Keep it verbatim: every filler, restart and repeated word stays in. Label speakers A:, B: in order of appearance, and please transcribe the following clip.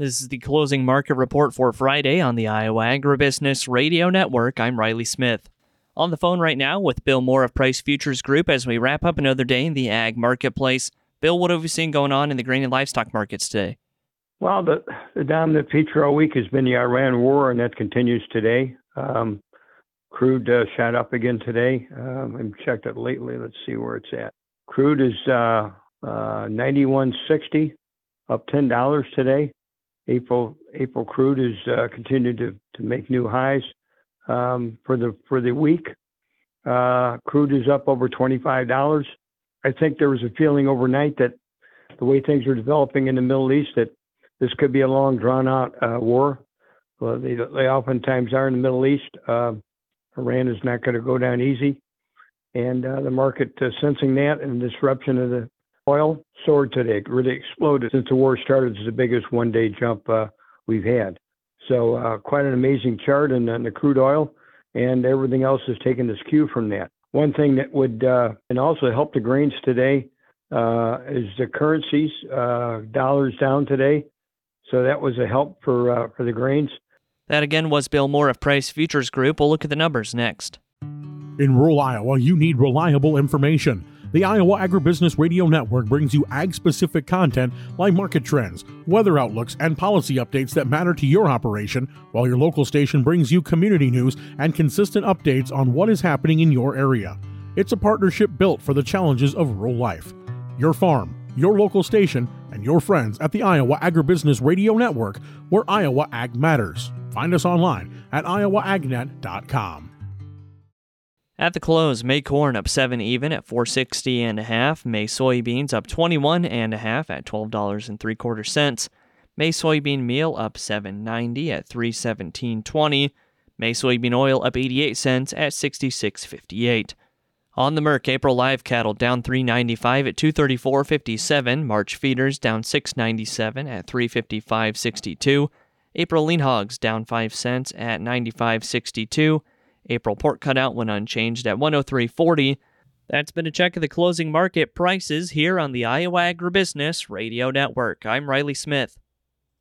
A: This is the closing market report for Friday on the Iowa Agribusiness Radio Network. I'm Riley Smith. On the phone right now with Bill Moore of Price Futures Group as we wrap up another day in the ag marketplace. Bill, what have we seen going on in the grain and livestock markets today?
B: Well, the, the dominant feature all week has been the Iran war, and that continues today. Um, crude uh, shot up again today. Um, I've checked it lately. Let's see where it's at. Crude is uh, uh, ninety-one sixty, up ten dollars today. April April crude is uh, continued to, to make new highs um, for the for the week. Uh, crude is up over twenty-five dollars. I think there was a feeling overnight that the way things are developing in the Middle East that this could be a long, drawn-out uh, war. Well, they, they oftentimes are in the Middle East. Uh, Iran is not going to go down easy. And uh, the market uh, sensing that and disruption of the oil soared today. It really exploded since the war started. It's the biggest one-day jump uh, we've had. So uh, quite an amazing chart in, in the crude oil, and everything else is taking this cue from that. One thing that would uh, and also help the grains today uh, is the currencies. Uh, dollars down today. So that was a help for uh, for the grains.
A: That again was Bill Moore of Price Futures Group. We'll look at the numbers next.
C: In rural Iowa, you need reliable information. The Iowa Agribusiness Radio Network brings you ag-specific content like market trends, weather outlooks, and policy updates that matter to your operation, while your local station brings you community news and consistent updates on what is happening in your area. It's a partnership built for the challenges of rural life. Your farm, your local station, and your friends at the Iowa Agribusiness Radio Network, where Iowa Ag matters. Find us online at iowa agnet dot com.
A: At the close, May corn up seven even at four sixty and a half. May soybeans up twenty-one and a half at twelve dollars and three quarter cents. May soybean meal up seven ninety at three seventeen twenty. May soybean oil up eighty-eight cents at sixty-six fifty-eight. On the Merc, April live cattle down three ninety-five at two thirty-four fifty-seven. March feeders down six ninety-seven at three fifty-five sixty-two. April lean hogs down five cents at ninety-five sixty-two. April pork cutout went unchanged at one oh three forty. That's been a check of the closing market prices here on the Iowa Agribusiness Radio Network. I'm Riley Smith.